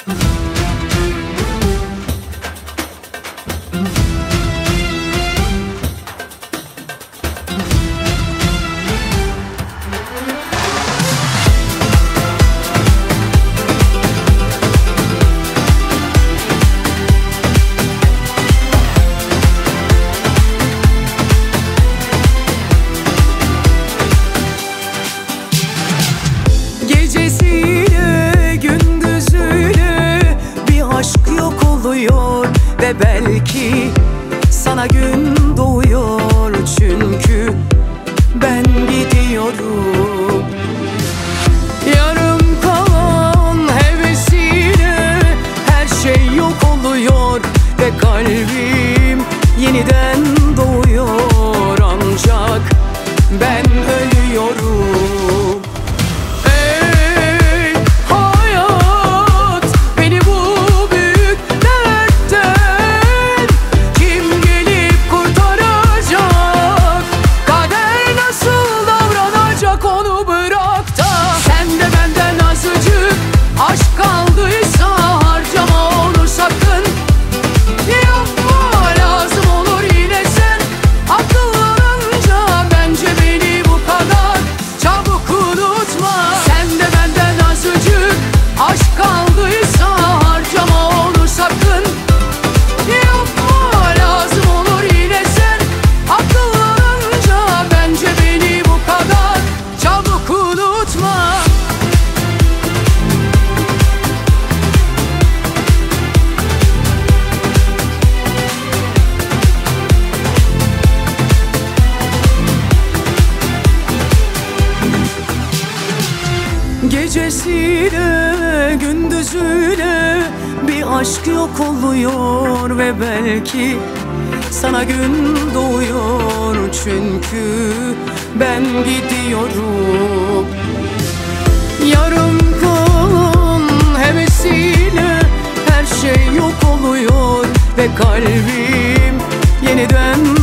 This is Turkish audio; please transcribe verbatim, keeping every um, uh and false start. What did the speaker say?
Gecesiyle gündüzüyle bir aşk yok oluyor ve belki sana gün doğuyor, çünkü ben gidiyorum. Yarım kalan hevesiyle her şey yok oluyor ve kalbim yeniden doğuyor, ancak ben ölüyorum. Gecesiyle gündüzüyle bir aşk yok oluyor ve belki sana gün doğuyor, çünkü ben gidiyorum. Yarım kalan hevesiyle her şey yok oluyor ve kalbim yeniden